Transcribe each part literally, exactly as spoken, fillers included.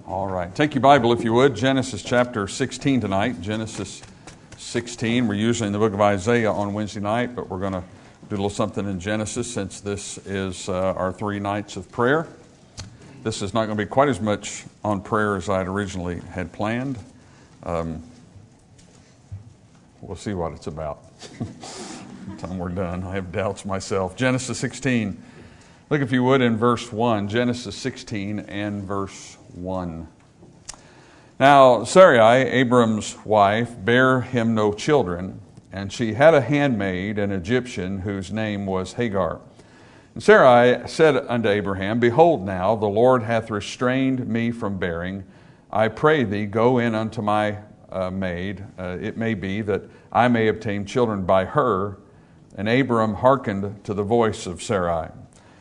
All right. Take your Bible, if you would. Genesis chapter sixteen tonight. Genesis sixteen. We're usually in the book of Isaiah on Wednesday night, but we're going to do a little something in Genesis since this is uh, our three nights of prayer. This is not going to be quite as much on prayer as I had originally had planned. Um, we'll see what it's about. By the time we're done, I have doubts myself. Genesis sixteen. Look, if you would, in verse one. Genesis sixteen and verse one. Now Sarai, Abram's wife, bare him no children, and she had a handmaid, an Egyptian, whose name was Hagar. And Sarai said unto Abraham, Behold now, the Lord hath restrained me from bearing. I pray thee, go in unto my uh, maid. Uh, it may be that I may obtain children by her. And Abram hearkened to the voice of Sarai.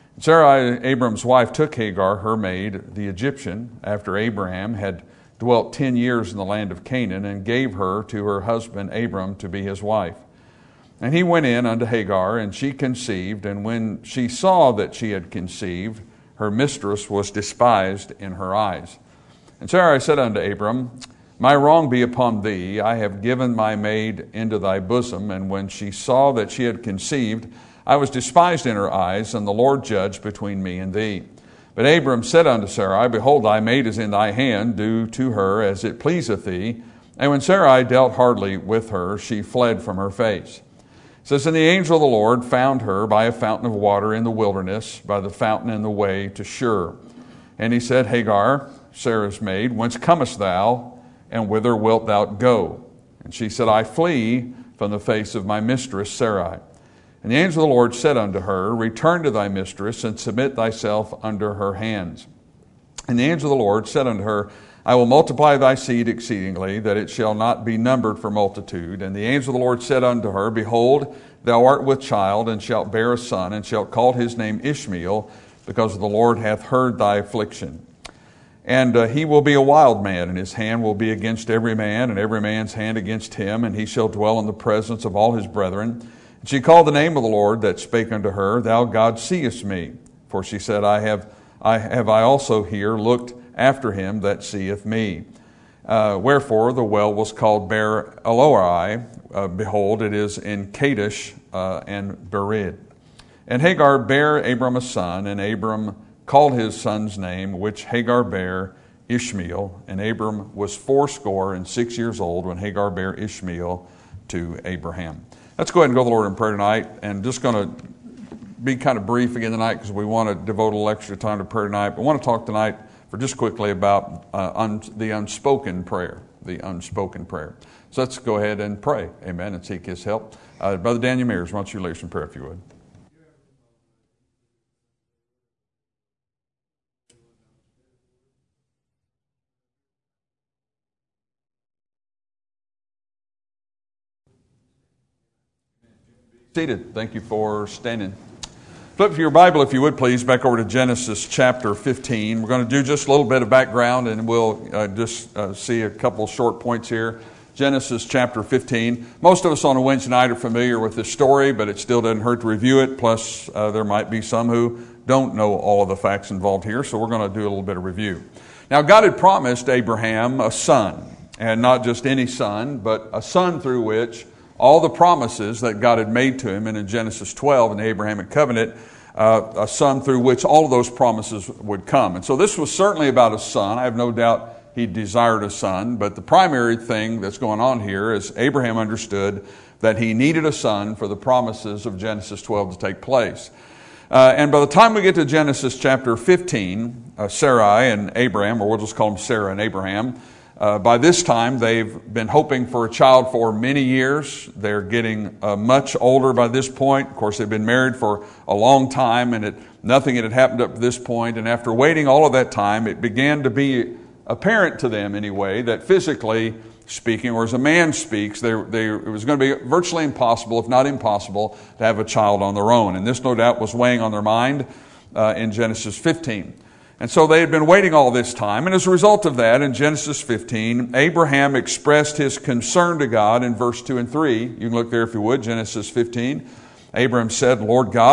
Sarai, Abram's wife, took Hagar, her maid, the Egyptian, after Abraham had dwelt ten years in the land of Canaan, and gave her to her husband Abram to be his wife. And he went in unto Hagar, and she conceived, and when she saw that she had conceived, her mistress was despised in her eyes. And Sarai said unto Abram, My wrong be upon thee, I have given my maid into thy bosom, and when she saw that she had conceived, I was despised in her eyes, and the Lord judged between me and thee. But Abram said unto Sarai, Behold, thy maid is in thy hand, do to her as it pleaseth thee. And when Sarai dealt hardly with her, she fled from her face. It says, And the angel of the Lord found her by a fountain of water in the wilderness, by the fountain in the way to Shur. And he said, Hagar, Sarah's maid, whence comest thou, and whither wilt thou go? And she said, I flee from the face of my mistress Sarai. And the angel of the Lord said unto her, Return to thy mistress, and submit thyself under her hands. And the angel of the Lord said unto her, I will multiply thy seed exceedingly, that it shall not be numbered for multitude. And the angel of the Lord said unto her, Behold, thou art with child, and shalt bear a son, and shalt call his name Ishmael, because the Lord hath heard thy affliction. And uh, he will be a wild man, and his hand will be against every man, and every man's hand against him, and he shall dwell in the presence of all his brethren. And she called the name of the Lord that spake unto her, Thou God seest me. For she said, I have I have I also here looked after him that seeth me. Uh, wherefore the well was called Ber Eloi. Uh, behold, it is in Kadesh uh, and Bered. And Hagar bare Abram a son, and Abram called his son's name, which Hagar bare, Ishmael. And Abram was fourscore and six years old when Hagar bare Ishmael to Abraham. Let's go ahead and go to the Lord in prayer tonight, and just going to be kind of brief again tonight because we want to devote a little extra time to prayer tonight. But I want to talk tonight for just quickly about uh, un- the unspoken prayer, the unspoken prayer. So let's go ahead and pray, amen, and seek His help. Uh, Brother Daniel Mears, why don't you lead us in prayer if you would. Seated. Thank you for standing. Flip to your Bible, if you would, please, back over to Genesis chapter fifteen. We're going to do just a little bit of background, and we'll uh, just uh, see a couple short points here. Genesis chapter fifteen. Most of us on a Wednesday night are familiar with this story, but it still doesn't hurt to review it. Plus, uh, there might be some who don't know all of the facts involved here, so we're going to do a little bit of review. Now, God had promised Abraham a son, and not just any son, but a son through which all the promises that God had made to him, and in Genesis twelve in the Abrahamic covenant, uh, a son through which all of those promises would come. And so this was certainly about a son. I have no doubt he desired a son, but the primary thing that's going on here is Abraham understood that he needed a son for the promises of Genesis twelve to take place. Uh, and by the time we get to Genesis chapter fifteen, uh, Sarai and Abraham, or we'll just call them Sarah and Abraham, Uh, by this time, they've been hoping for a child for many years. They're getting uh, much older by this point. Of course, they've been married for a long time, and it, nothing had happened up to this point. And after waiting all of that time, it began to be apparent to them, anyway, that physically speaking, or as a man speaks, they, they, it was going to be virtually impossible, if not impossible, to have a child on their own. And this, no doubt, was weighing on their mind uh, in Genesis fifteen. And so they had been waiting all this time. And as a result of that, in Genesis fifteen, Abraham expressed his concern to God in verse two and three. You can look there if you would, Genesis fifteen. Abraham said, Lord God,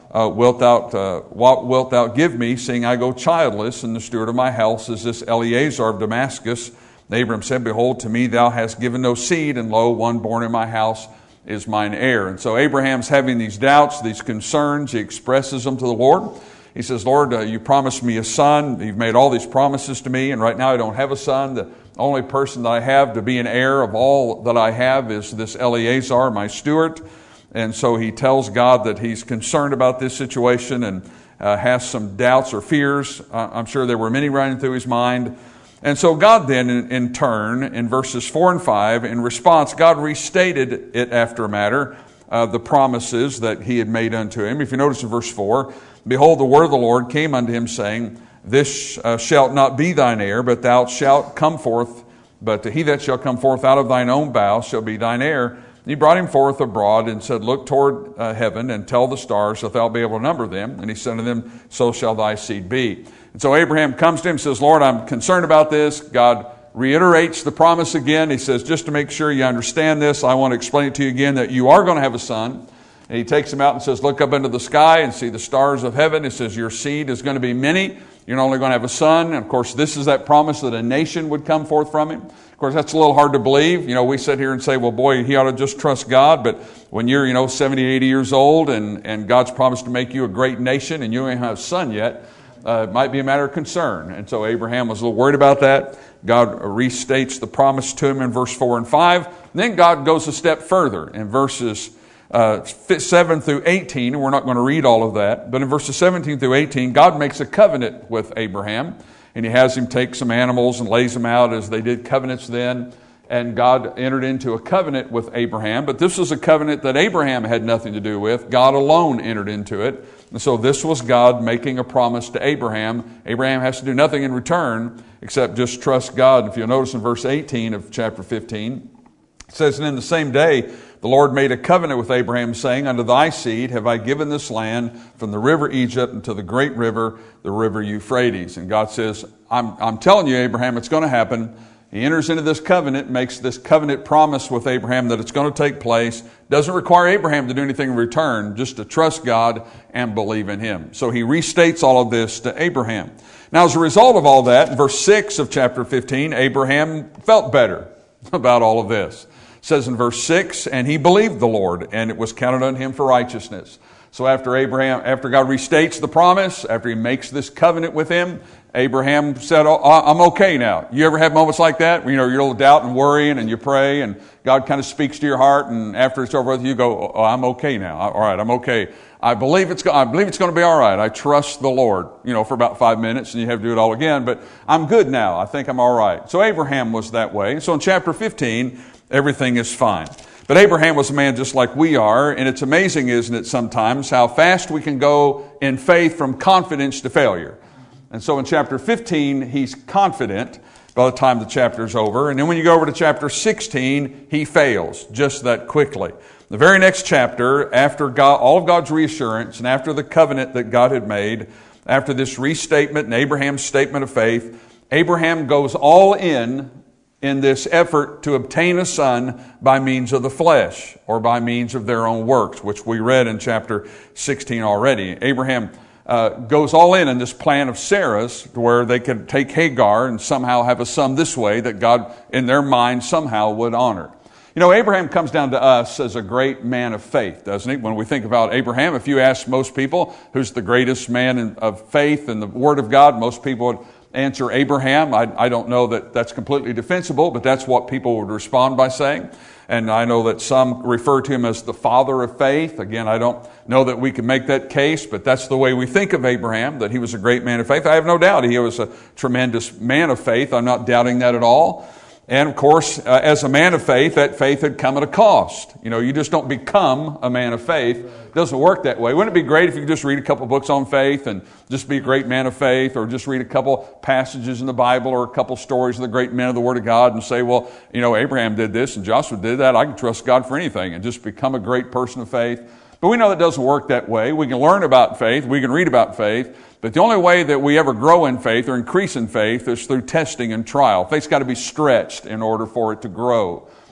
uh, wilt thou, uh, what wilt thou give me, seeing I go childless, and the steward of my house is this Eleazar of Damascus? And Abram said, Behold, to me thou hast given no seed, and lo, one born in my house is mine heir. And so Abraham's having these doubts, these concerns. He expresses them to the Lord. He says, Lord, uh, you promised me a son. You've made all these promises to me, and right now I don't have a son. The only person that I have to be an heir of all that I have is this Eleazar, my steward. And so he tells God that he's concerned about this situation and uh, has some doubts or fears. Uh, I'm sure there were many running through his mind. And so God then, in, in turn, in verses four and five, in response, God restated it after a matter, uh, the promises that he had made unto him. If you notice in verse four, Behold, the word of the Lord came unto him, saying, This uh, shalt not be thine heir, but thou shalt come forth, but he that shall come forth out of thine own bowels shall be thine heir. And he brought him forth abroad and said, Look toward uh, heaven and tell the stars, if thou be able to number them. And he said to them, So shall thy seed be. And so Abraham comes to him and says, Lord, I'm concerned about this. God reiterates the promise again. He says, just to make sure you understand this, I want to explain it to you again that you are going to have a son. And he takes him out and says, look up into the sky and see the stars of heaven. He says, your seed is going to be many. You're not only going to have a son. And of course, this is that promise that a nation would come forth from him. Of course, that's a little hard to believe. You know, we sit here and say, well, boy, he ought to just trust God. But when you're, you know, seventy, eighty years old and, and God's promised to make you a great nation and you ain't have a son yet, uh, it might be a matter of concern. And so Abraham was a little worried about that. God restates the promise to him in verse four and five. And then God goes a step further in verses Uh, seven through eighteen, and we're not going to read all of that, but in verses seventeen through eighteen, God makes a covenant with Abraham, and he has him take some animals and lays them out as they did covenants then, and God entered into a covenant with Abraham, but this was a covenant that Abraham had nothing to do with. God alone entered into it, and so this was God making a promise to Abraham. Abraham has to do nothing in return except just trust God. If you'll notice in verse eighteen of chapter fifteen, it says, And in the same day, the Lord made a covenant with Abraham, saying, Unto thy seed have I given this land from the river Egypt unto the great river, the river Euphrates. And God says, I'm, I'm telling you, Abraham, it's going to happen. He enters into this covenant, makes this covenant promise with Abraham that it's going to take place. Doesn't require Abraham to do anything in return, just to trust God and believe in him. So he restates all of this to Abraham. Now, as a result of all that, in verse six of chapter fifteen, Abraham felt better about all of this. It says in verse six, and he believed the Lord, and it was counted unto him for righteousness. So after Abraham, after God restates the promise, after he makes this covenant with him, Abraham said, oh, I'm okay now. You ever have moments like that? You know, you're a little doubt and worrying, and you pray, and God kind of speaks to your heart, and after it's over with, you go, oh, I'm okay now. All right, I'm okay. I believe it's I believe it's going to be all right. I trust the Lord, you know, for about five minutes, and you have to do it all again, but I'm good now. I think I'm all right. So Abraham was that way. So in chapter fifteen, everything is fine. But Abraham was a man just like we are, and it's amazing, isn't it, sometimes, how fast we can go in faith from confidence to failure. And so in chapter fifteen, he's confident by the time the chapter is over. And then when you go over to chapter sixteen, he fails just that quickly. The very next chapter, after God, all of God's reassurance and after the covenant that God had made, after this restatement and Abraham's statement of faith, Abraham goes all in in this effort to obtain a son by means of the flesh or by means of their own works, which we read in chapter sixteen already. Abraham uh, goes all in in this plan of Sarah's where they could take Hagar and somehow have a son this way that God in their mind somehow would honor. You know, Abraham comes down to us as a great man of faith, doesn't he? When we think about Abraham, if you ask most people who's the greatest man of faith in the Word of God, most people would answer Abraham. I, I don't know that that's completely defensible, but that's what people would respond by saying. And I know that some refer to him as the father of faith. Again, I don't know that we can make that case, but that's the way we think of Abraham, that he was a great man of faith. I have no doubt he was a tremendous man of faith. I'm not doubting that at all. And of course, uh, as a man of faith, that faith had come at a cost. You know, you just don't become a man of faith. It doesn't work that way. Wouldn't it be great if you could just read a couple books on faith and just be a great man of faith, or just read a couple passages in the Bible or a couple stories of the great men of the Word of God and say, well, you know, Abraham did this and Joshua did that. I can trust God for anything and just become a great person of faith. But we know that doesn't work that way. We can learn about faith. We can read about faith. But the only way that we ever grow in faith or increase in faith is through testing and trial. Faith's got to be stretched in order for it to grow.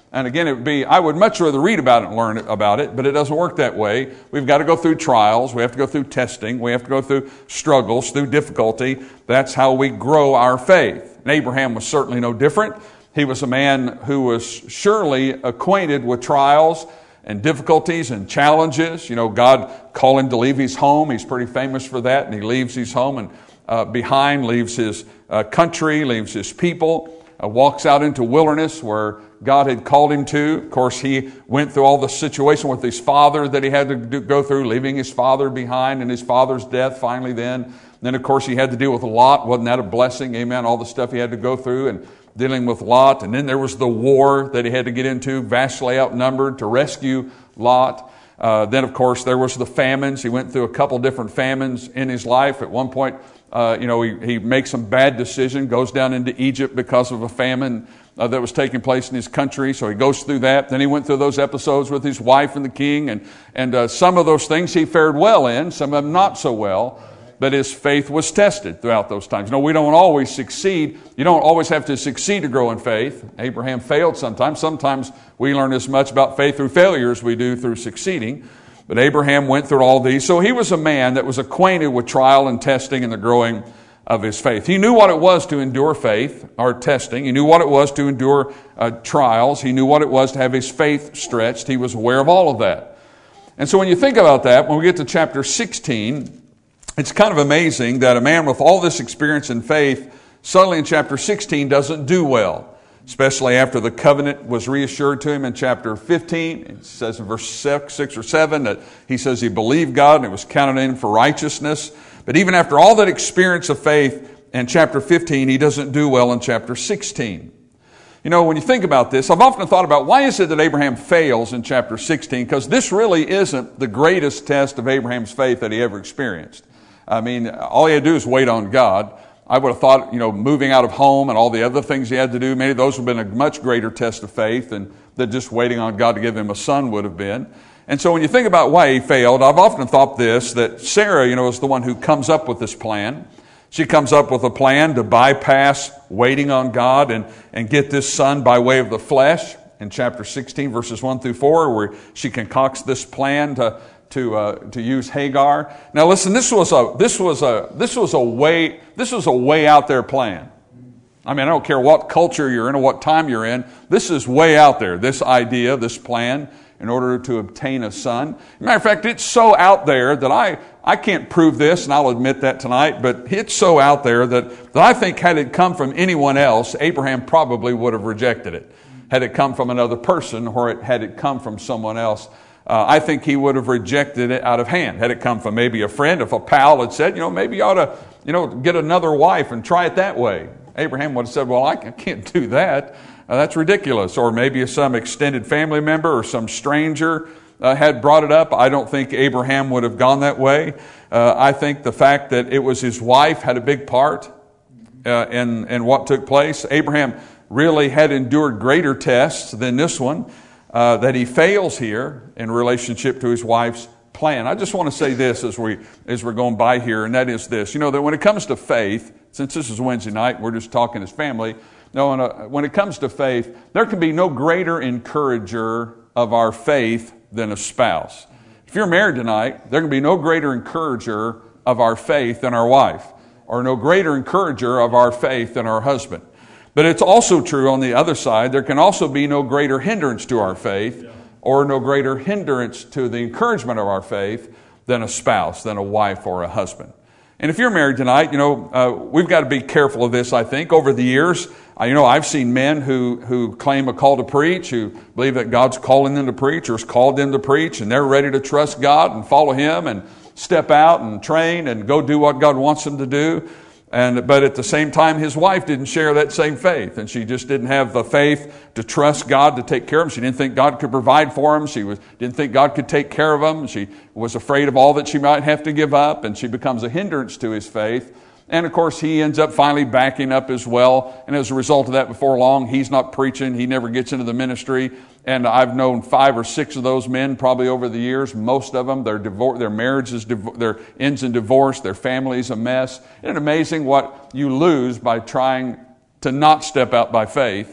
And again, it would be, I would much rather read about it and learn about it, but it doesn't work that way. We've got to go through trials. We have to go through testing. We have to go through struggles, through difficulty. That's how we grow our faith. And Abraham was certainly no different. He was a man who was surely acquainted with trials and difficulties and challenges. You know, God called him to leave his home. He's pretty famous for that. And he leaves his home and uh, behind, leaves his uh, country, leaves his people, uh, walks out into wilderness where God had called him to. Of course, he went through all the situation with his father that he had to do, go through, leaving his father behind and his father's death finally then. Then, of course, he had to deal with Lot. Wasn't that a blessing? Amen. All the stuff he had to go through and dealing with Lot. And then there was the war that he had to get into, vastly outnumbered to rescue Lot. Uh, then, of course, there was the famines. He went through a couple different famines in his life. At one point, uh, you know, he, he makes some bad decision, goes down into Egypt because of a famine Uh, that was taking place in his country. So he goes through that. Then he went through those episodes with his wife and the king. And, and uh, some of those things he fared well in, some of them not so well. But his faith was tested throughout those times. You know, we don't always succeed. You don't always have to succeed to grow in faith. Abraham failed sometimes. Sometimes we learn as much about faith through failure as we do through succeeding. But Abraham went through all these. So he was a man that was acquainted with trial and testing and the growing of his faith. He knew what it was to endure faith or testing. He knew what it was to endure uh, trials. He knew what it was to have his faith stretched. He was aware of all of that. And so when you think about that, when we get to chapter sixteen, it's kind of amazing that a man with all this experience in faith suddenly in chapter sixteen doesn't do well, especially after the covenant was reassured to him in chapter fifteen. It says in verse six or seven that he says he believed God and it was counted in him for righteousness. But even after all that experience of faith in chapter fifteen, he doesn't do well in chapter sixteen. You know, when you think about this, I've often thought about why is it that Abraham fails in chapter sixteen? Because this really isn't the greatest test of Abraham's faith that he ever experienced. I mean, all he had to do is wait on God. I would have thought, you know, moving out of home and all the other things he had to do, maybe those would have been a much greater test of faith than, than just waiting on God to give him a son would have been. And so when you think about why he failed, I've often thought this, that Sarah, you know, is the one who comes up with this plan. She comes up with a plan to bypass waiting on God and, and get this son by way of the flesh in chapter sixteen, verses one through four, where she concocts this plan to to uh, to use Hagar. Now listen, this was a this was a this was a way this was a way out there plan. I mean, I don't care what culture you're in or what time you're in. This is way out there. This idea, this plan, in order to obtain a son. Matter of fact, it's so out there that I, I can't prove this, and I'll admit that tonight, but it's so out there that, that I think had it come from anyone else, Abraham probably would have rejected it. Had it come from another person or it, had it come from someone else, uh, I think he would have rejected it out of hand. Had it come from maybe a friend, if a pal had said, you know, maybe you ought to, you know, get another wife and try it that way. Abraham would have said, well, I can't do that. Uh, that's ridiculous. Or maybe some extended family member or some stranger uh, had brought it up. I don't think Abraham would have gone that way. Uh, I think the fact that it was his wife had a big part uh, in, in what took place. Abraham really had endured greater tests than this one, uh, that he fails here in relationship to his wife's plan. I just want to say this as, we, as we're going by here, and that is this. You know, that when it comes to faith, since this is Wednesday night, we're just talking as family. No, when it comes to faith, there can be no greater encourager of our faith than a spouse. If you're married tonight, there can be no greater encourager of our faith than our wife, or no greater encourager of our faith than our husband. But it's also true on the other side, there can also be no greater hindrance to our faith, or no greater hindrance to the encouragement of our faith than a spouse, than a wife or a husband. And if you're married tonight, you know, uh, we've got to be careful of this, I think. Over the years, uh, you know, I've seen men who, who claim a call to preach, who believe that God's calling them to preach or has called them to preach, and they're ready to trust God and follow Him and step out and train and go do what God wants them to do. And but at the same time, his wife didn't share that same faith, and she just didn't have the faith to trust God to take care of him. She didn't think God could provide for him. She was, didn't think God could take care of him. She was afraid of all that she might have to give up, and she becomes a hindrance to his faith. And of course, he ends up finally backing up as well. And as a result of that, before long, he's not preaching. He never gets into the ministry. And I've known five or six of those men probably over the years. Most of them, their divorce, their marriage is div- their ends in divorce. Their family's a mess. Isn't it amazing what you lose by trying to not step out by faith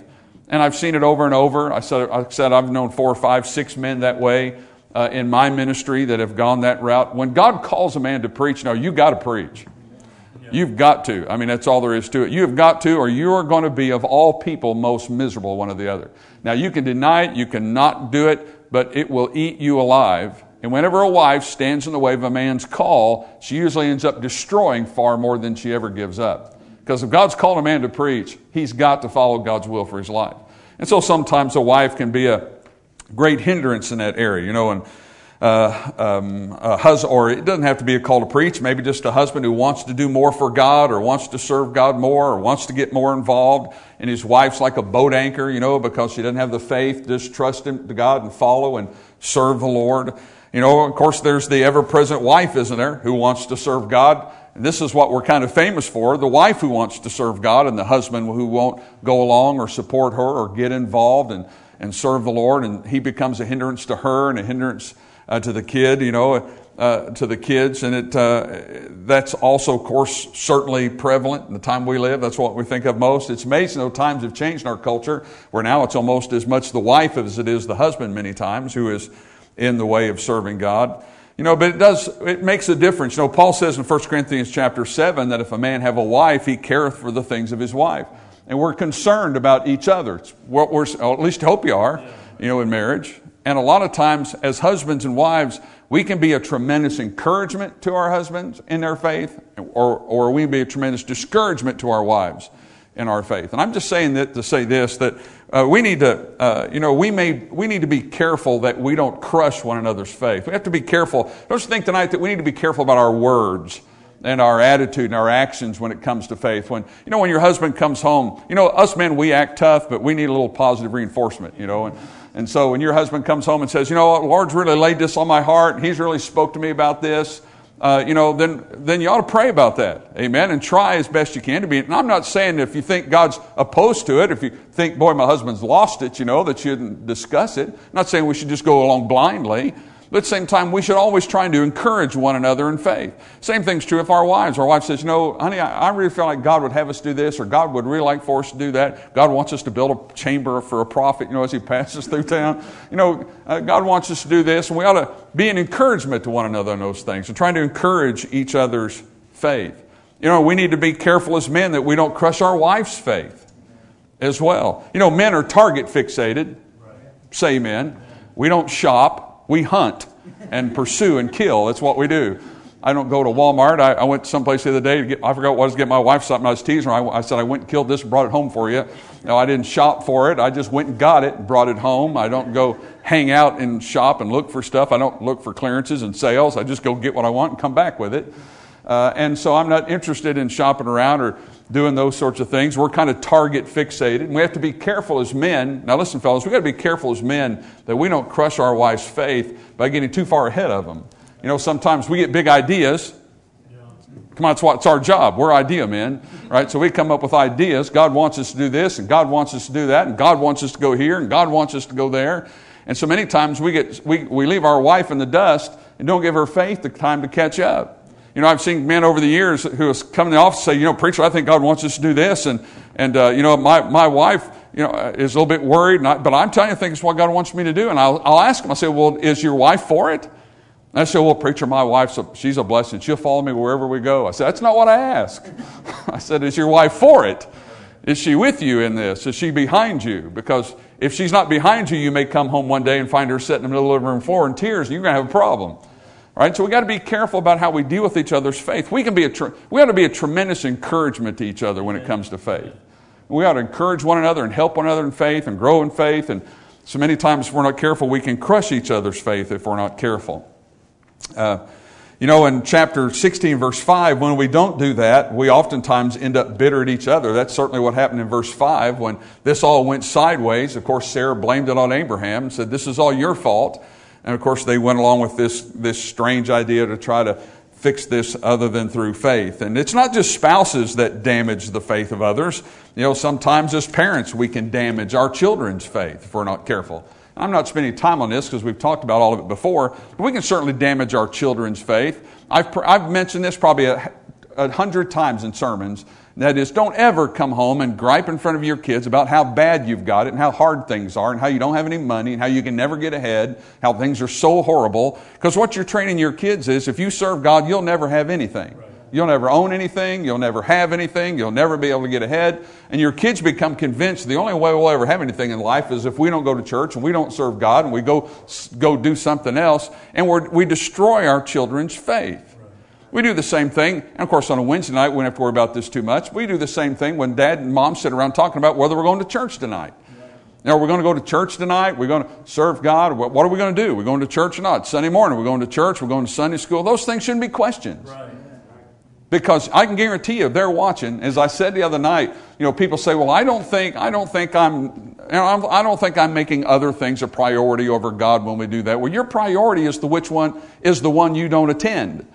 And I've seen it over and over. I said, I said I've known four or five, six men that way uh, in my ministry that have gone that route. When God calls a man to preach, no, you got to preach. You've got to. I mean, that's all there is to it. You have got to, or you are going to be, of all people, most miserable, one or the other. Now, you can deny it, you can not do it, but it will eat you alive. And whenever a wife stands in the way of a man's call, she usually ends up destroying far more than she ever gives up. Because if God's called a man to preach, he's got to follow God's will for his life. And so sometimes a wife can be a great hindrance in that area, you know, and uh, um, a husband, or it doesn't have to be a call to preach, maybe just a husband who wants to do more for God or wants to serve God more or wants to get more involved, and his wife's like a boat anchor, you know, because she doesn't have the faith, just trust him to God and follow and serve the Lord. You know, of course, there's the ever-present wife, isn't there, who wants to serve God. And this is what we're kind of famous for, the wife who wants to serve God and the husband who won't go along or support her or get involved and, and serve the Lord. And he becomes a hindrance to her and a hindrance uh, to the kid, you know, uh, to the kids. And it uh, that's also, of course, certainly prevalent in the time we live. That's what we think of most. It's amazing though times have changed in our culture, where now it's almost as much the wife as it is the husband many times who is in the way of serving God. You know, but it does, it makes a difference. You know, Paul says in First Corinthians chapter seven that if a man have a wife, he careth for the things of his wife. And we're concerned about each other. It's what we're, or at least hope you are, you know, in marriage. And a lot of times as husbands and wives, we can be a tremendous encouragement to our husbands in their faith, or, or we can be a tremendous discouragement to our wives in our faith. And I'm just saying that to say this, that uh, we need to, uh, you know, we may, we need to be careful that we don't crush one another's faith. We have to be careful. Don't you think tonight that we need to be careful about our words and our attitude and our actions when it comes to faith? When, you know, when your husband comes home, you know, us men, we act tough, but we need a little positive reinforcement, you know. And, and so when your husband comes home and says, you know what, the Lord's really laid this on my heart, He's really spoke to me about this, Uh, you know, then then you ought to pray about that, amen, and try as best you can to be. And I'm not saying if you think God's opposed to it, if you think, boy, my husband's lost it, you know, that you shouldn't discuss it. I'm not saying we should just go along blindly, but at the same time, we should always try to encourage one another in faith. Same thing's true if our wives. Our wife says, you know, honey, I, I really feel like God would have us do this, or God would really like for us to do that. God wants us to build a chamber for a prophet, you know, as he passes through town. You know, uh, God wants us to do this, and we ought to be an encouragement to one another in those things and trying to encourage each other's faith. You know, we need to be careful as men that we don't crush our wife's faith as well. You know, men are target fixated. Say amen. We don't shop. We hunt and pursue and kill. That's what we do. I don't go to Walmart. I, I went someplace the other day to get, I forgot what I was getting my wife something. I was teasing her. I, I said, I went and killed this and brought it home for you. No, I didn't shop for it. I just went and got it and brought it home. I don't go hang out and shop and look for stuff. I don't look for clearances and sales. I just go get what I want and come back with it. Uh, and so I'm not interested in shopping around or doing those sorts of things. We're kind of target fixated. And we have to be careful as men. Now listen, fellas, we've got to be careful as men that we don't crush our wife's faith by getting too far ahead of them. You know, sometimes we get big ideas. Come on, it's, what, it's our job. We're idea men, right? So we come up with ideas. God wants us to do this, and God wants us to do that, and God wants us to go here, and God wants us to go there. And so many times we get we, we leave our wife in the dust and don't give her faith the time to catch up. You know, I've seen men over the years who have come in the office and say, you know, preacher, I think God wants us to do this. And, and uh, you know, my, my wife, you know, is a little bit worried. And I, but I'm telling you, I think it's what God wants me to do. And I'll, I'll ask him, I say, well, is your wife for it? And I say, well, preacher, my wife's a, she's a blessing. She'll follow me wherever we go. I said, that's not what I ask. I said, is your wife for it? Is she with you in this? Is she behind you? Because if she's not behind you, you may come home one day and find her sitting in the middle of the living room floor in tears, and you're going to have a problem. Right, so we got to be careful about how we deal with each other's faith. We can be a tre- we ought to be a tremendous encouragement to each other when it comes to faith. We ought to encourage one another and help one another in faith and grow in faith. And so many times, if we're not careful, we can crush each other's faith if we're not careful. Uh, you know, in chapter sixteen, verse five, when we don't do that, we oftentimes end up bitter at each other. That's certainly what happened in verse five when this all went sideways. Of course, Sarah blamed it on Abraham and said, "This is all your fault." And of course, they went along with this, this strange idea to try to fix this other than through faith. And it's not just spouses that damage the faith of others. You know, sometimes as parents, we can damage our children's faith if we're not careful. I'm not spending time on this because we've talked about all of it before, but we can certainly damage our children's faith. I've, I've mentioned this probably a, a hundred times in sermons, That is, don't ever come home and gripe in front of your kids about how bad you've got it and how hard things are and how you don't have any money and how you can never get ahead, how things are so horrible. Because what you're training your kids is, if you serve God, you'll never have anything. You'll never own anything. You'll never have anything. You'll never be able to get ahead. And your kids become convinced the only way we'll ever have anything in life is if we don't go to church and we don't serve God and we go go do something else. And we're, we destroy our children's faith. We do the same thing. And of course, on a Wednesday night, we don't have to worry about this too much. We do the same thing when Dad and Mom sit around talking about whether we're going to church tonight. Now, we're going to go to church tonight. We're going to serve God. What are we going to do? We're going to church or not? Sunday morning, we're going to church. We're going to Sunday school. Those things shouldn't be questions. Right. Because I can guarantee you, they're watching. As I said the other night, you know, people say, "Well, I don't think, I don't think I'm, you know, I'm, I don't think I'm making other things a priority over God when we do that." Well, your priority is the which one is the one you don't attend.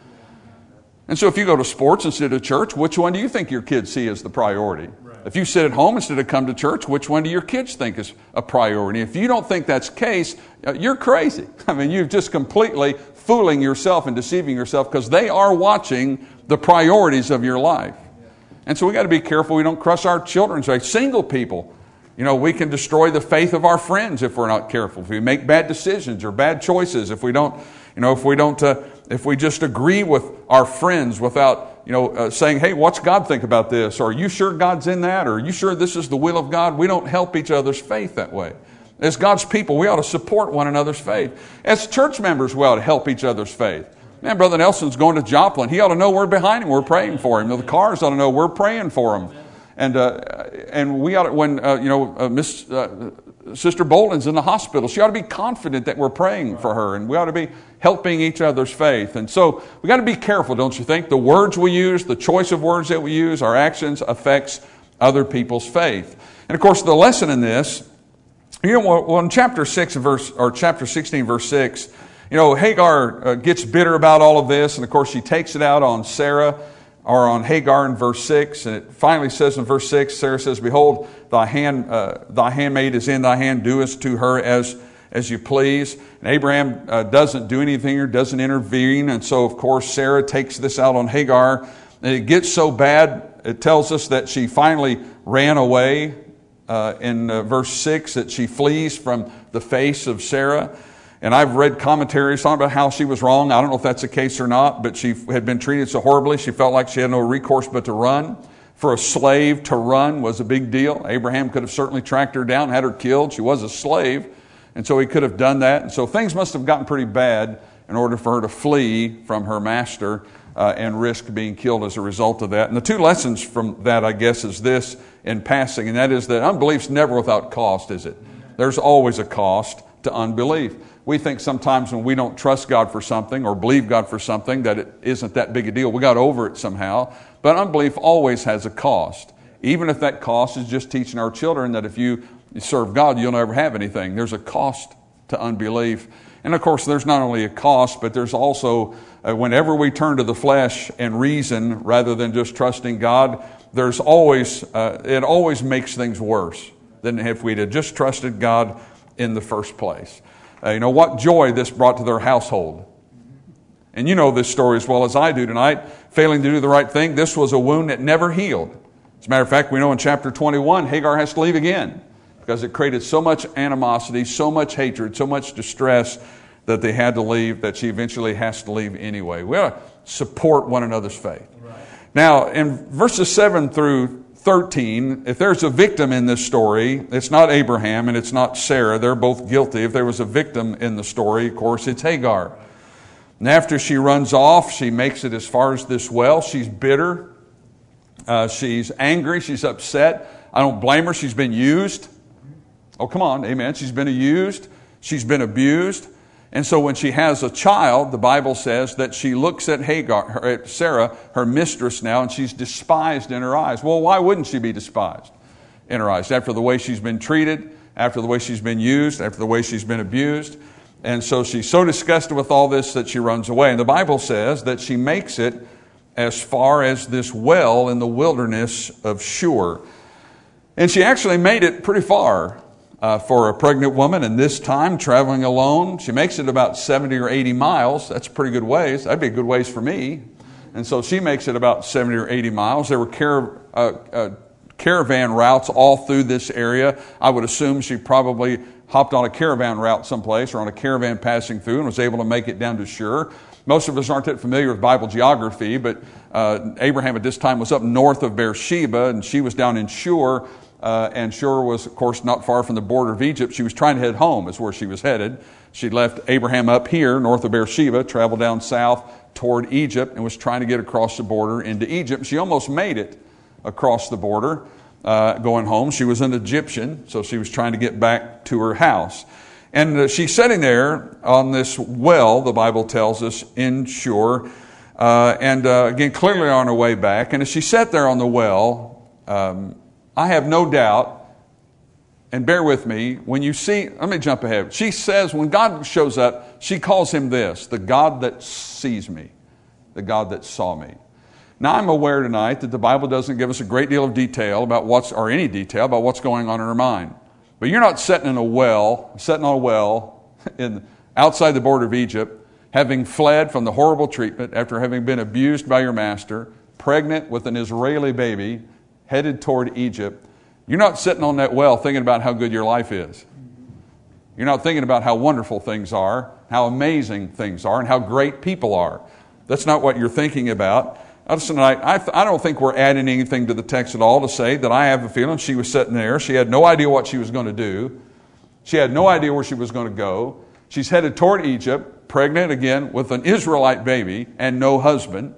And so, if you go to sports instead of church, which one do you think your kids see as the priority? Right. If you sit at home instead of come to church, which one do your kids think is a priority? If you don't think that's the case, you're crazy. I mean, you've just completely fooling yourself and deceiving yourself, because they are watching the priorities of your life. And so we got to be careful we don't crush our children's faith. Single people, you know, we can destroy the faith of our friends if we're not careful. If we make bad decisions or bad choices, if we don't, you know, if we don't, uh, if we just agree with our friends without, you know, uh, saying, "Hey, what's God think about this?" Or, "Are you sure God's in that?" Or, "Are you sure this is the will of God?" We don't help each other's faith that way. As God's people, we ought to support one another's faith. As church members, we ought to help each other's faith. Man, Brother Nelson's going to Joplin. He ought to know we're behind him. We're praying for him. The cars ought to know we're praying for him. And uh, and we ought to, when uh, you know uh, Miss uh, Sister Bolden's in the hospital, she ought to be confident that we're praying for her, and we ought to be helping each other's faith. And so we got to be careful, don't you think? The words we use, the choice of words that we use, our actions affects other people's faith. And of course, the lesson in this, you know, well, in chapter six, verse or chapter sixteen, verse six. You know, Hagar uh, gets bitter about all of this, and of course she takes it out on Sarah, or on Hagar in verse six, and it finally says in verse six, Sarah says, "Behold, thy hand, uh, thy handmaid is in thy hand, doest to her as as you please." And Abraham uh, doesn't do anything or doesn't intervene, and so of course Sarah takes this out on Hagar, and it gets so bad, it tells us that she finally ran away uh, in uh, verse six, that she flees from the face of Sarah. And I've read commentaries talking about how she was wrong. I don't know if that's the case or not, but she had been treated so horribly, she felt like she had no recourse but to run. For a slave to run was a big deal. Abraham could have certainly tracked her down, had her killed. She was a slave, and so he could have done that. And so things must have gotten pretty bad in order for her to flee from her master uh, and risk being killed as a result of that. And the two lessons from that, I guess, is this in passing, and that is that unbelief's never without cost, is it? There's always a cost to unbelief. We think sometimes when we don't trust God for something or believe God for something that it isn't that big a deal. We got over it somehow. But unbelief always has a cost. Even if that cost is just teaching our children that if you serve God, you'll never have anything. There's a cost to unbelief. And of course, there's not only a cost, but there's also, uh, whenever we turn to the flesh and reason rather than just trusting God, there's always, uh, it always makes things worse than if we'd have just trusted God in the first place. Uh, you know, what joy this brought to their household. And you know this story as well as I do tonight. Failing to do the right thing, this was a wound that never healed. As a matter of fact, we know in chapter twenty-one, Hagar has to leave again because it created so much animosity, so much hatred, so much distress that they had to leave, that she eventually has to leave anyway. We ought to support one another's faith. Right. Now, in verses seven through thirteen, if there's a victim in this story, it's not Abraham and it's not Sarah. They're both guilty. If there was a victim in the story, of course, it's Hagar. And after she runs off, she makes it as far as this well. She's bitter. Uh, she's angry. She's upset. I don't blame her. She's been used. Oh, come on. Amen. She's been used. She's been abused. And so when she has a child, the Bible says that she looks at Hagar, her, at Sarah, her mistress now, and she's despised in her eyes. Well, why wouldn't she be despised in her eyes? After the way she's been treated, after the way she's been used, after the way she's been abused. And so she's so disgusted with all this that she runs away. And the Bible says that she makes it as far as this well in the wilderness of Shur. And she actually made it pretty far. Uh, for a pregnant woman, and this time traveling alone, she makes it about seventy or eighty miles. That's a pretty good ways. That'd be a good ways for me. And so she makes it about seventy or eighty miles. There were car- uh, uh, caravan routes all through this area. I would assume she probably hopped on a caravan route someplace or on a caravan passing through and was able to make it down to Shur. Most of us aren't that familiar with Bible geography, but uh, Abraham at this time was up north of Beersheba, and she was down in Shur. Uh, and Shur was, of course, not far from the border of Egypt. She was trying to head home is where she was headed. She left Abraham up here, north of Beersheba, traveled down south toward Egypt, and was trying to get across the border into Egypt. She almost made it across the border uh, going home. She was an Egyptian, so she was trying to get back to her house. And uh, she's sitting there on this well, the Bible tells us, in Shur, uh, and uh, again, clearly on her way back. And as she sat there on the well, um, I have no doubt, and bear with me, when you see, let me jump ahead. She says, when God shows up, she calls him this, the God that sees me, the God that saw me. Now, I'm aware tonight that the Bible doesn't give us a great deal of detail about what's, or any detail about what's going on in her mind. But you're not sitting in a well, sitting on a well in, outside the border of Egypt, having fled from the horrible treatment after having been abused by your master, pregnant with an Israeli baby, headed toward Egypt. You're not sitting on that well thinking about how good your life is. You're not thinking about how wonderful things are, how amazing things are, and how great people are. That's not what you're thinking about. Tonight, I, th- I don't think we're adding anything to the text at all to say that I have a feeling she was sitting there. She had no idea what she was going to do. She had no idea where she was going to go. She's headed toward Egypt, pregnant again with an Israelite baby and no husband.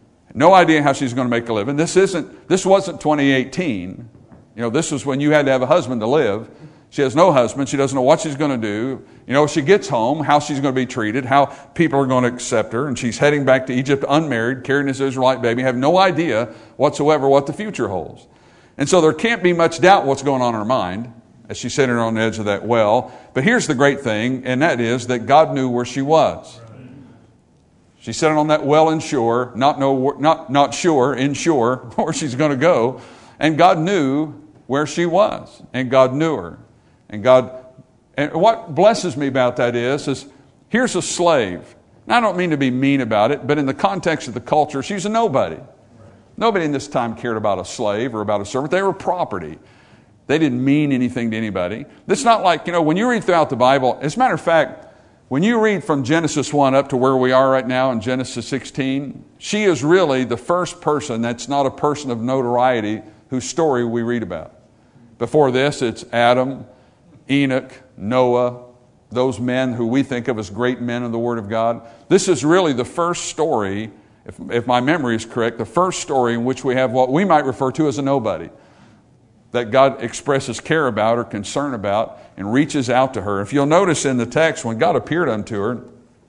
No idea how she's going to make a living. This isn't. This wasn't twenty eighteen. You know, this was when you had to have a husband to live. She has no husband. She doesn't know what she's going to do. You know, she gets home, how she's going to be treated, how people are going to accept her, and she's heading back to Egypt unmarried, carrying this Israelite baby, have no idea whatsoever what the future holds. And so there can't be much doubt what's going on in her mind as she's sitting on the edge of that well. But here's the great thing, and that is that God knew where she was. She's sitting on that well in Shur, not know, not not sure, in Shur, where she's going to go. And God knew where she was, and God knew her. And God, and what blesses me about that is, is here's a slave. Now, I don't mean to be mean about it, but in the context of the culture, she's a nobody. Nobody in this time cared about a slave or about a servant. They were property. They didn't mean anything to anybody. It's not like, you know, when you read throughout the Bible, as a matter of fact, when you read from Genesis one up to where we are right now in Genesis sixteen, she is really the first person that's not a person of notoriety whose story we read about. Before this, it's Adam, Enoch, Noah, those men who we think of as great men in the Word of God. This is really the first story, if, if my memory is correct, the first story in which we have what we might refer to as a nobody, that God expresses care about or concern about and reaches out to her. If you'll notice in the text, when God appeared unto her,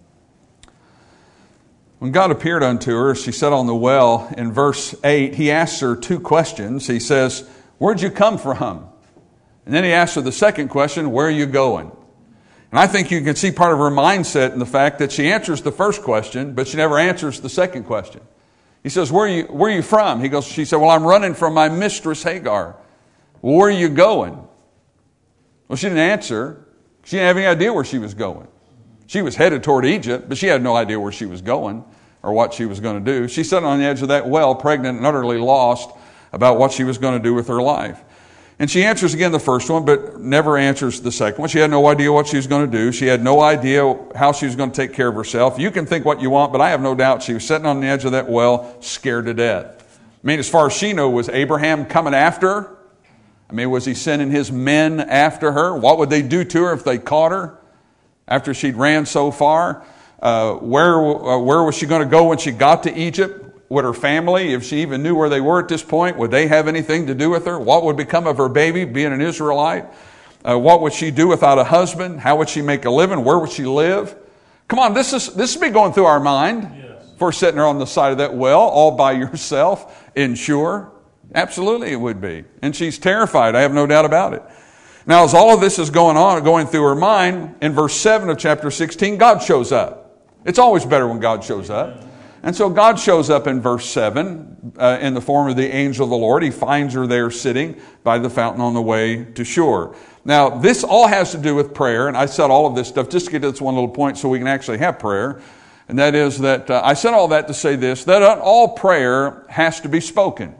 when God appeared unto her, she sat on the well, in verse eight, he asks her two questions. He says, "Where'd you come from?" And then he asks her the second question, "Where are you going?" And I think you can see part of her mindset in the fact that she answers the first question, but she never answers the second question. He says, where are you, where are you from? He goes, she said, "Well, I'm running from my mistress Hagar." "Well, where are you going?" Well, she didn't answer. She didn't have any idea where she was going. She was headed toward Egypt, but she had no idea where she was going or what she was going to do. She sat on the edge of that well, pregnant and utterly lost about what she was going to do with her life. And she answers again the first one, but never answers the second one. She had no idea what she was going to do. She had no idea how she was going to take care of herself. You can think what you want, but I have no doubt she was sitting on the edge of that well, scared to death. I mean, as far as she knew, was Abraham coming after her? I mean, was he sending his men after her? What would they do to her if they caught her after she'd ran so far? Uh, where, uh, where was she going to go when she got to Egypt? Would her family, if she even knew where they were at this point, would they have anything to do with her? What would become of her baby, being an Israelite? Uh, what would she do without a husband? How would she make a living? Where would she live? Come on, this is this would be going through our mind. Yes. For sitting there on the side of that well, all by yourself, in Shur. Absolutely it would be. And she's terrified, I have no doubt about it. Now, as all of this is going on, going through her mind, in verse seven of chapter sixteen, God shows up. It's always better when God shows up. And so God shows up in verse seven uh, in the form of the angel of the Lord. He finds her there sitting by the fountain on the way to Shur. Now, this all has to do with prayer, and I said all of this stuff just to get to this one little point so we can actually have prayer. And that is that, uh, I said all that to say this, that not all prayer has to be spoken.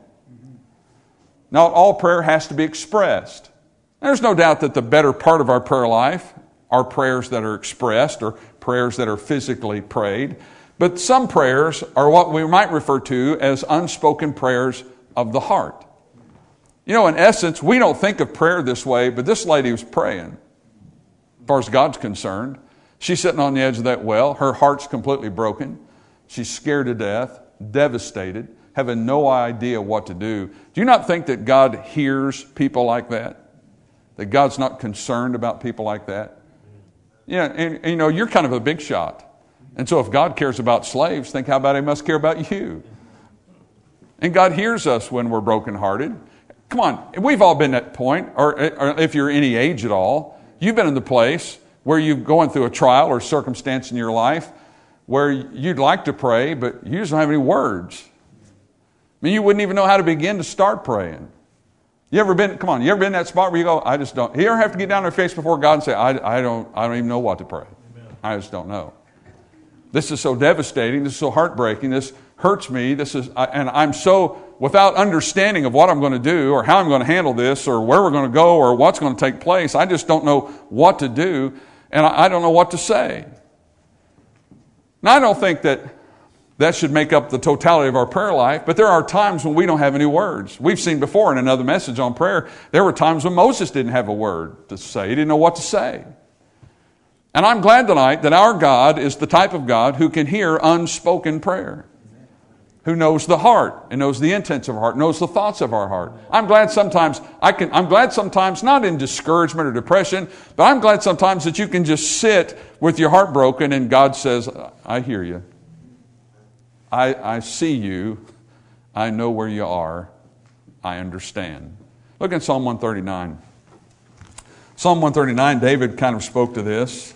Not all prayer has to be expressed. There's no doubt that the better part of our prayer life are prayers that are expressed or prayers that are physically prayed. But some prayers are what we might refer to as unspoken prayers of the heart. You know, in essence, we don't think of prayer this way, but this lady was praying. As far as God's concerned, she's sitting on the edge of that well. Her heart's completely broken. She's scared to death, devastated, having no idea what to do. Do you not think that God hears people like that? That God's not concerned about people like that? Yeah, and, and you know, you're kind of a big shot. And so if God cares about slaves, think how about He must care about you. And God hears us when we're brokenhearted. Come on, we've all been at that point, or, or if you're any age at all, you've been in the place where you're going through a trial or circumstance in your life where you'd like to pray, but you just don't have any words. I mean, you wouldn't even know how to begin to start praying. You ever been, come on, you ever been in that spot where you go, I just don't, you ever have to get down on your face before God and say, I, I don't, I don't even know what to pray. Amen. I just don't know. This is so devastating. This is so heartbreaking. This hurts me. This is, and I'm so without understanding of what I'm going to do or how I'm going to handle this or where we're going to go or what's going to take place. I just don't know what to do, and I don't know what to say. Now, I don't think that that should make up the totality of our prayer life, but there are times when we don't have any words. We've seen before in another message on prayer, there were times when Moses didn't have a word to say. He didn't know what to say. And I'm glad tonight that our God is the type of God who can hear unspoken prayer, who knows the heart and knows the intents of our heart, knows the thoughts of our heart. I'm glad sometimes, I can, I'm glad sometimes, not in discouragement or depression, but I'm glad sometimes that you can just sit with your heart broken and God says, I hear you. I, I see you. I know where you are. I understand. Look at Psalm one thirty-nine. Psalm one thirty-nine, David kind of spoke to this.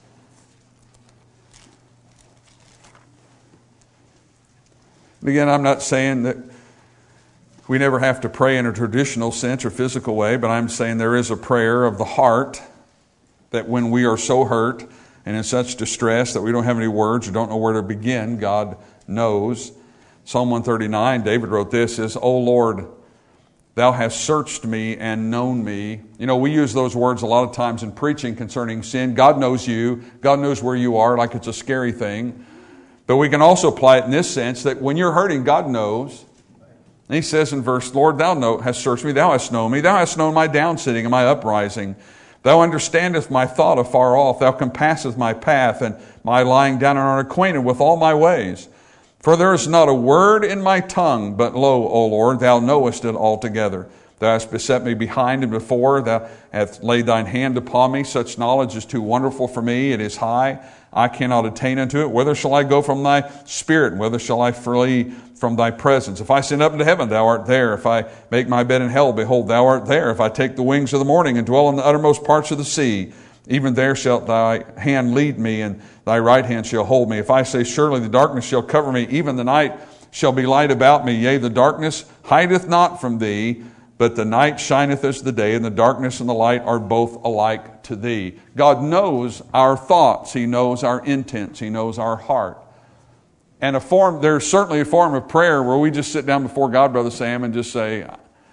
Again, I'm not saying that we never have to pray in a traditional sense or physical way, but I'm saying there is a prayer of the heart that when we are so hurt and in such distress that we don't have any words or don't know where to begin, God knows. Psalm one thirty-nine, David wrote this, is, O Lord, Thou hast searched me and known me. You know, we use those words a lot of times in preaching concerning sin. God knows you. God knows where you are, like it's a scary thing. But we can also apply it in this sense that when you're hurting, God knows. And He says in verse, Lord, Thou know, hast searched me, Thou hast known me, Thou hast known my downsitting and my uprising. Thou understandest my thought afar off, Thou compassest my path, and my lying down and art acquainted with all my ways. For there is not a word in my tongue, but lo, O Lord, Thou knowest it altogether. Thou hast beset me behind and before, Thou hast laid Thine hand upon me. Such knowledge is too wonderful for me, it is high. I cannot attain unto it. Whither shall I go from Thy Spirit? And whither shall I flee from Thy presence? If I ascend up into heaven, Thou art there. If I make my bed in hell, behold, Thou art there. If I take the wings of the morning and dwell in the uttermost parts of the sea, even there shalt Thy hand lead me, and Thy right hand shall hold me. If I say, surely the darkness shall cover me, even the night shall be light about me. Yea, the darkness hideth not from Thee, but the night shineth as the day, and the darkness and the light are both alike to Thee. God knows our thoughts. He knows our intents. He knows our heart. And a form, there's certainly a form of prayer where we just sit down before God, Brother Sam, and just say,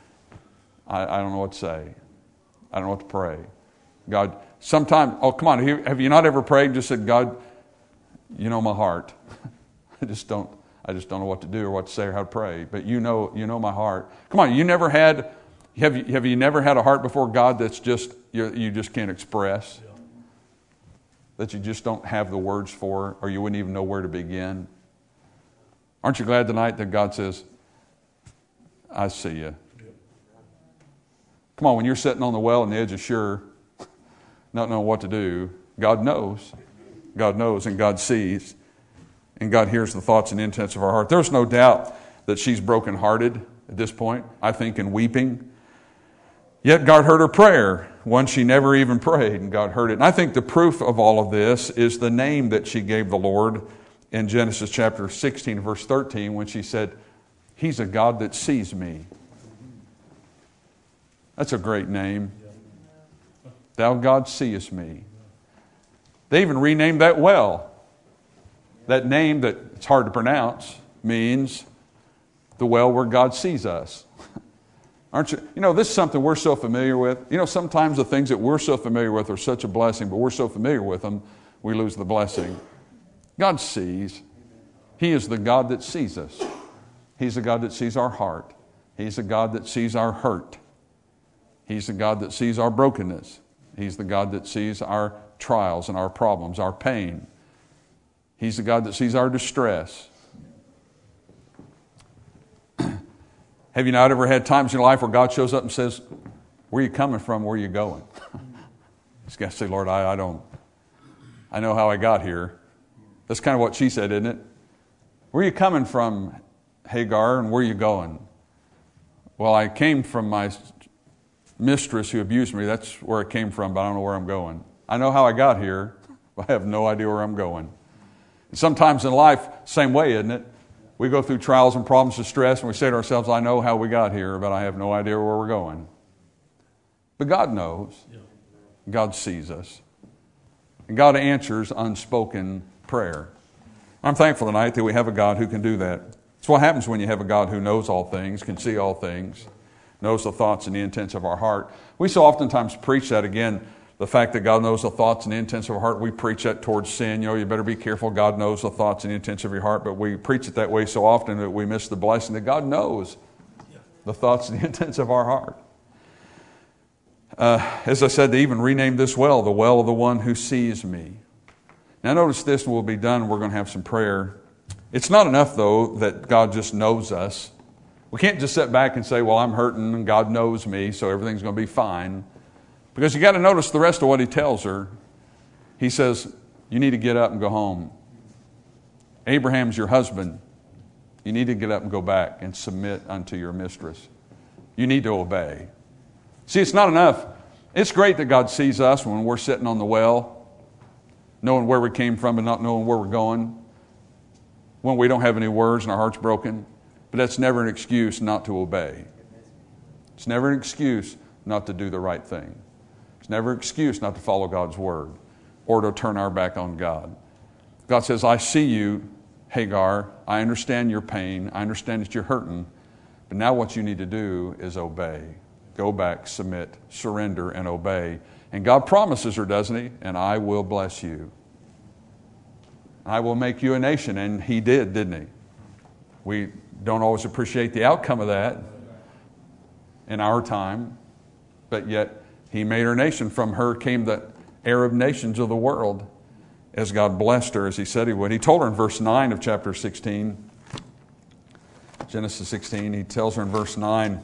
I, I don't know what to say. I don't know what to pray. God, sometimes, oh, come on, have you not ever prayed and just said, God, you know my heart. I just don't, I just don't know what to do or what to say or how to pray. But you know, you know my heart. Come on, you never had, have you, have you never had a heart before God that's just, you, you just can't express? Yeah. That you just don't have the words for, or you wouldn't even know where to begin? Aren't you glad tonight that God says, I see you? Yeah. Come on, when you're sitting on the well on the edge of Shur, not knowing what to do, God knows. God knows and God sees. And God hears the thoughts and intents of our heart. There's no doubt that she's brokenhearted at this point, I think, and weeping. Yet God heard her prayer, one she never even prayed, and God heard it. And I think the proof of all of this is the name that she gave the Lord in Genesis chapter sixteen, verse thirteen, when she said, He's a God that sees me. That's a great name. Thou God seest me. They even renamed that well. That name that it's hard to pronounce means the well where God sees us. Aren't you? You know, this is something we're so familiar with. You know, sometimes the things that we're so familiar with are such a blessing, but we're so familiar with them, we lose the blessing. God sees. He is the God that sees us. He's the God that sees our heart. He's the God that sees our hurt. He's the God that sees our brokenness. He's the God that sees our trials and our problems, our pain. He's the God that sees our distress. Have you not ever had times in your life where God shows up and says, where are you coming from, where are you going? You just got to say, Lord, I, I don't, I know how I got here. That's kind of what she said, isn't it? Where are you coming from, Hagar, and where are you going? Well, I came from my mistress who abused me. That's where I came from, but I don't know where I'm going. I know how I got here, but I have no idea where I'm going. And sometimes in life, same way, isn't it? We go through trials and problems, distress, and we say to ourselves, I know how we got here, but I have no idea where we're going. But God knows. God sees us. And God answers unspoken prayer. I'm thankful tonight that we have a God who can do that. It's what happens when you have a God who knows all things, can see all things, knows the thoughts and the intents of our heart. We so oftentimes preach that again. The fact that God knows the thoughts and the intents of our heart, we preach that towards sin. You know, you better be careful. God knows the thoughts and the intents of your heart. But we preach it that way so often that we miss the blessing that God knows the thoughts and the intents of our heart. Uh, as I said, they even renamed this well, the well of the one who sees me. Now notice this, and we'll be done. We're going to have some prayer. It's not enough, though, that God just knows us. We can't just sit back and say, well, I'm hurting and God knows me, so everything's going to be fine. Because you got to notice the rest of what he tells her. He says, you need to get up and go home. Abraham's your husband. You need to get up and go back and submit unto your mistress. You need to obey. See, it's not enough. It's great that God sees us when we're sitting on the well, knowing where we came from and not knowing where we're going, when we don't have any words and our heart's broken. But that's never an excuse not to obey. It's never an excuse not to do the right thing. It's never an excuse not to follow God's word or to turn our back on God. God says, I see you, Hagar. I understand your pain. I understand that you're hurting. But now what you need to do is obey. Go back, submit, surrender, and obey. And God promises her, doesn't he? And I will bless you. I will make you a nation. And he did, didn't he? We don't always appreciate the outcome of that in our time, but yet he made her nation. From her came the Arab nations of the world as God blessed her as he said he would. He told her in verse nine of chapter sixteen, Genesis sixteen, he tells her in verse nine,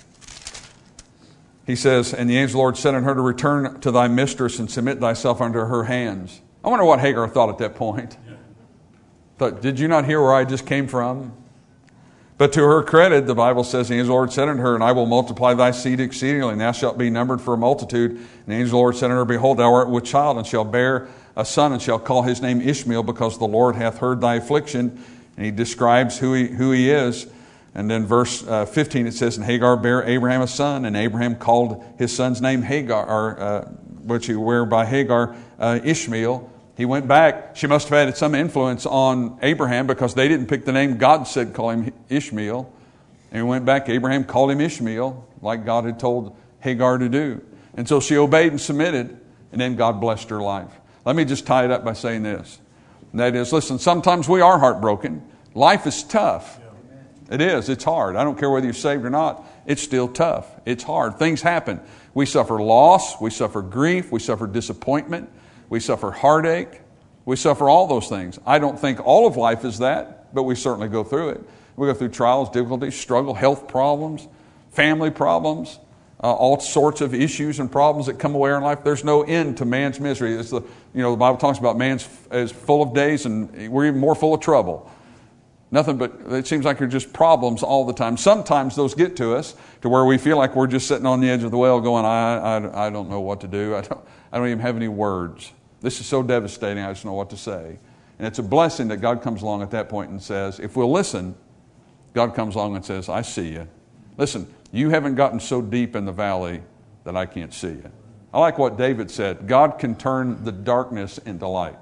he says, and the angel of the Lord said unto her to return to thy mistress and submit thyself unto her hands. I wonder what Hagar thought at that point. Thought, did you not hear where I just came from? But to her credit, the Bible says, the angel of the Lord said unto her, and I will multiply thy seed exceedingly, and thou shalt be numbered for a multitude. And the angel of the Lord said unto her, behold, thou art with child, and shalt bear a son, and shall call his name Ishmael, because the Lord hath heard thy affliction. And he describes who he, who he is. And then verse uh, fifteen, it says, and Hagar bare Abraham a son, and Abraham called his son's name Hagar, or, uh, which he whereby Hagar uh, Ishmael. He went back. She must have had some influence on Abraham because they didn't pick the name. God said call him Ishmael. And he went back. Abraham called him Ishmael like God had told Hagar to do. And so she obeyed and submitted, and then God blessed her life. Let me just tie it up by saying this. And that is, listen, sometimes we are heartbroken. Life is tough. It is. It's hard. I don't care whether you're saved or not. It's still tough. It's hard. Things happen. We suffer loss. We suffer grief. We suffer disappointment. We suffer heartache. We suffer all those things. I don't think all of life is that, but we certainly go through it. We go through trials, difficulties, struggle, health problems, family problems, uh, all sorts of issues and problems that come away in life. There's no end to man's misery. It's the, you know, the Bible talks about man's is full of days, and we're even more full of trouble. Nothing but, it seems like they're just problems all the time. Sometimes those get to us to where we feel like we're just sitting on the edge of the well going, I, I, I don't know what to do. I don't, I don't even have any words. This is so devastating, I just don't know what to say. And it's a blessing that God comes along at that point and says, if we'll listen, God comes along and says, I see you. Listen, you haven't gotten so deep in the valley that I can't see you. I like what David said. God can turn the darkness into light.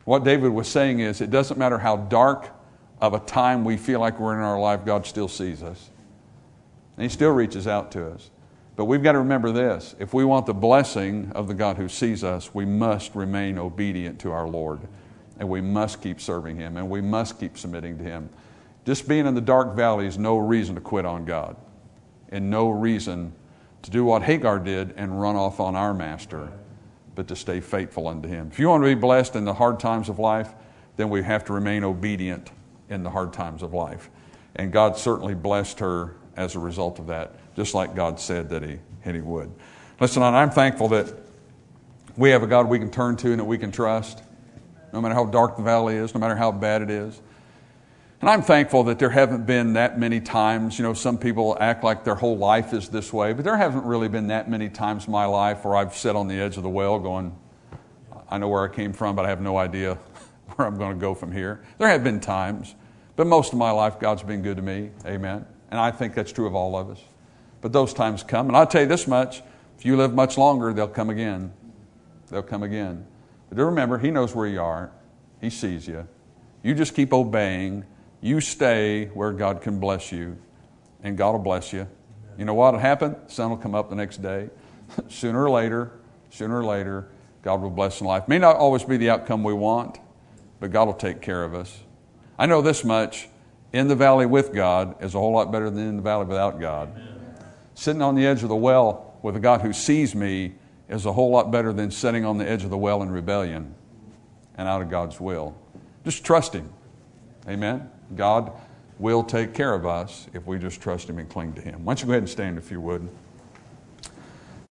What David was saying is, it doesn't matter how dark of a time we feel like we're in our life, God still sees us. And He still reaches out to us. But we've got to remember this. If we want the blessing of the God who sees us, we must remain obedient to our Lord. And we must keep serving Him. And we must keep submitting to Him. Just being in the dark valley is no reason to quit on God. And no reason to do what Hagar did and run off on our master, but to stay faithful unto Him. If you want to be blessed in the hard times of life, then we have to remain obedient in the hard times of life. And God certainly blessed her as a result of that, just like God said that He, that he would. Listen, I'm thankful that we have a God we can turn to and that we can trust, no matter how dark the valley is, no matter how bad it is. And I'm thankful that there haven't been that many times, you know, some people act like their whole life is this way, but there haven't really been that many times in my life where I've sat on the edge of the well going, I know where I came from, but I have no idea where I'm going to go from here. There have been times, but most of my life God's been good to me, amen. And I think that's true of all of us. But those times come, and I'll tell you this much, if you live much longer, they'll come again. They'll come again. But remember, He knows where you are. He sees you. You just keep obeying. You stay where God can bless you, and God will bless you. You know what will happen? The sun will come up the next day. Sooner or later, sooner or later, God will bless in life. May not always be the outcome we want, but God will take care of us. I know this much. In the valley with God is a whole lot better than in the valley without God. Amen. Sitting on the edge of the well with a God who sees me is a whole lot better than sitting on the edge of the well in rebellion and out of God's will. Just trust Him. Amen. God will take care of us if we just trust Him and cling to Him. Why don't you go ahead and stand if you would.